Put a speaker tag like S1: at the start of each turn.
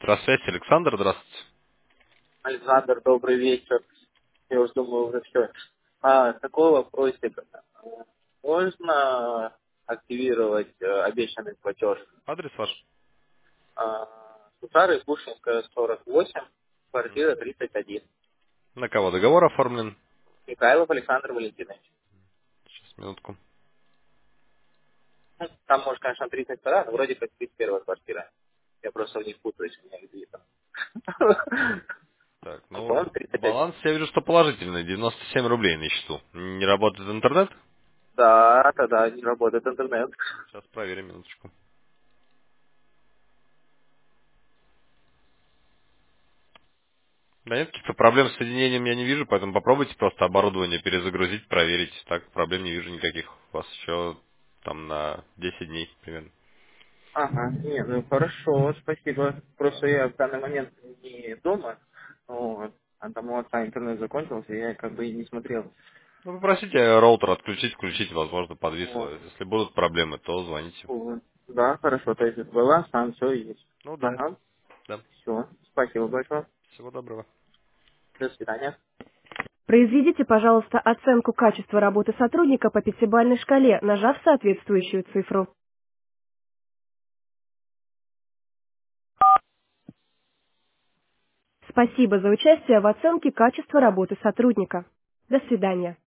S1: Электросвязь, Александр, здравствуйте.
S2: Александр, добрый вечер. Я уже думаю, уже все. Такой вопросик. Можно активировать обещанный платеж?
S1: Адрес ваш?
S2: Сусары, Пушкинская, 48, квартира
S1: Мгм.
S2: 31.
S1: На кого договор оформлен?
S2: Михайлов Александр Валентинович.
S1: Сейчас, минутку.
S2: Ну, там, может, конечно, 32, но вроде как 31 квартира. Я просто в них путаюсь, у меня где там.
S1: Так,
S2: Ну,
S1: ну,
S2: по-моему, 31.
S1: баланс я вижу, что положительный, 97 рублей на счету. Не работает интернет?
S2: Да, тогда не работает интернет.
S1: Сейчас проверим, минуточку. Да нет, каких-то проблем с соединением я не вижу, поэтому попробуйте просто оборудование перезагрузить, проверить. Так, проблем не вижу никаких. У вас еще там на 10 дней примерно.
S2: Ага, не, ну хорошо, спасибо. Просто я в данный момент не дома, вот, а там у отца интернет закончился, я как бы и не смотрел.
S1: Ну, попросите роутер отключить, включить, возможно, подвисло.
S2: Вот.
S1: Если будут проблемы, то звоните.
S2: Вот. Да, хорошо, то есть баланс там все есть.
S1: Ну да,
S2: Ага,
S1: да.
S2: все, спасибо большое.
S1: Всего доброго.
S2: До свидания.
S3: Произведите, пожалуйста, оценку качества работы сотрудника по пятибалльной шкале, нажав соответствующую цифру. Спасибо за участие в оценке качества работы сотрудника. До свидания.